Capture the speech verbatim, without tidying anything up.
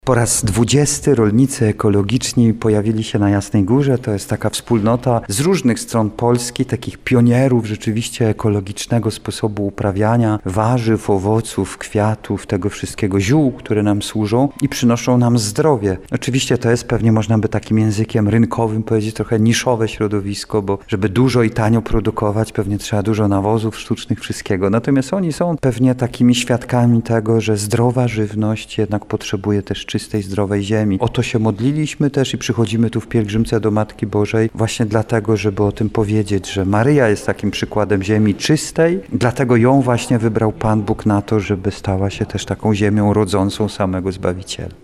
Po raz dwudziesty rolnicy ekologiczni pojawili się na Jasnej Górze. To jest taka wspólnota z różnych stron Polski, takich pionierów rzeczywiście ekologicznego sposobu uprawiania warzyw, owoców, kwiatów, tego wszystkiego, ziół, które nam służą i przynoszą nam zdrowie. Oczywiście to jest pewnie, można by takim językiem rynkowym powiedzieć, trochę niszowe środowisko, bo żeby dużo i tanio produkować, pewnie trzeba dużo nawozów sztucznych, wszystkiego. Natomiast oni są pewnie takimi świadkami tego, że zdrowa żywność jednak potrzebuje też czystej, zdrowej ziemi. O to się modliliśmy też i przychodzimy tu w pielgrzymce do Matki Bożej właśnie dlatego, żeby o tym powiedzieć, że Maryja jest takim przykładem ziemi czystej, dlatego ją właśnie wybrał Pan Bóg na to, żeby stała się też taką ziemią rodzącą samego Zbawiciela.